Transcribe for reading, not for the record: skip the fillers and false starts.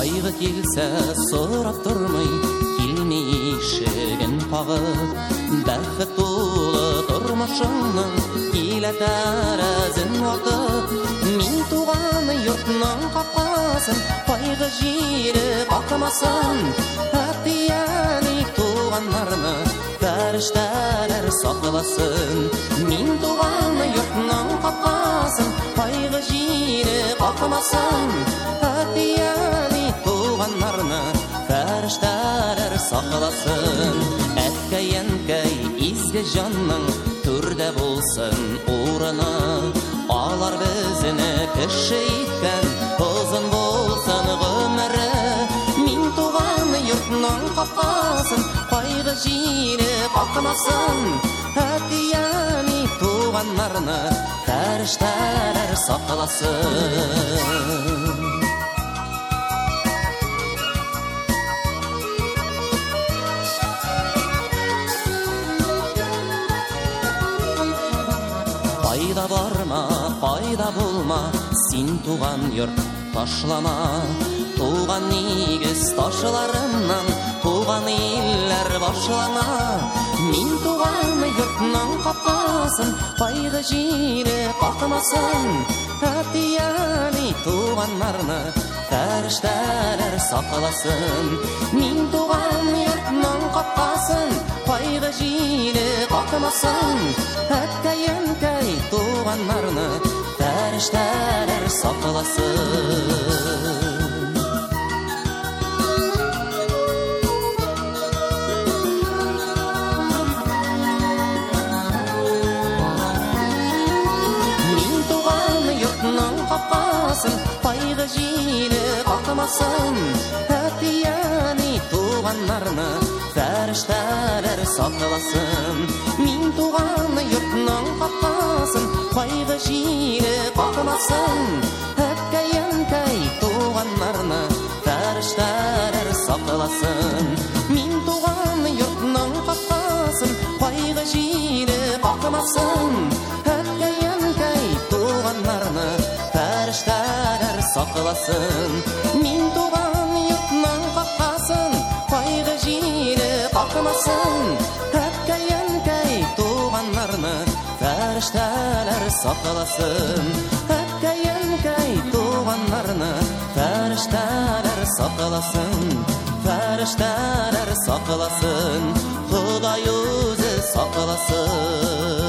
Қайғы келсе сұрап тұрмай, келмей ишігін қағып, бақыт толы тұрмышыңның келе тәрізін уақып. Мен туған йұртның қапқасын, қайғы жері бақымасын. Әттияны туғанларны фәрештәләр сақласын. Мен туған йұртның қапқасын, қайғы жері бақымасын. Әттияны туғанларны фәрештәләр сақласын. Әткәй-әнкәй изгі жанның түрде болсын орыны. Алар бізіні кіші еткен, ұзын болсын ғұмыры. Мен туған йұртның қапқасын, қайғы жері бақымасын. Әттияны туғанларны фәрештәләр сақласын. Пайда барма, пайда болма, сен туған йұрт ташлама. Туған негіз ташларымнан, туған еллер башлама. Мен туған йұртның қапқасын, қайғы жері бақымасын. Әттияны туғанларны фәрештәләр сақласын. Мен туған йұртның қапқасын, қайғы жері бақымасын. Әткәй-әнкәй туғанларны фәрештәләр сақласын. Мен туған йұртның қапқасын, қайғы жері бақымасын. Әттияны туғанларны фәрештәләр сақласын. Мен туған йұртның қапқасын, қайғы жері бақымасын. Әткәй-әнкәй туғанларны фәрештәләр сақласын. Мен туған йұртның қапқасын, қайғы жері бақымасын. Әткәй-әнкәй туғанларны фәрештәләр сақласын. Мен туған йұртның қапқасын, қайғы жері бақымасын. Әткәй-әнкәй туғанларны фәрештәләр сақласын. Әткәй-әнкәй туғанларны фәрештәләр сақласын. Фәрештәләр сақласын, Құдай өзі сақласын.